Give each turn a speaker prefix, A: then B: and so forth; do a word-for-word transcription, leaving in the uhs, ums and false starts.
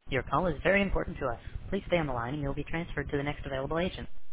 A: Your call is very important to us. Please stay on the line and you'll be transferred to the next available agent.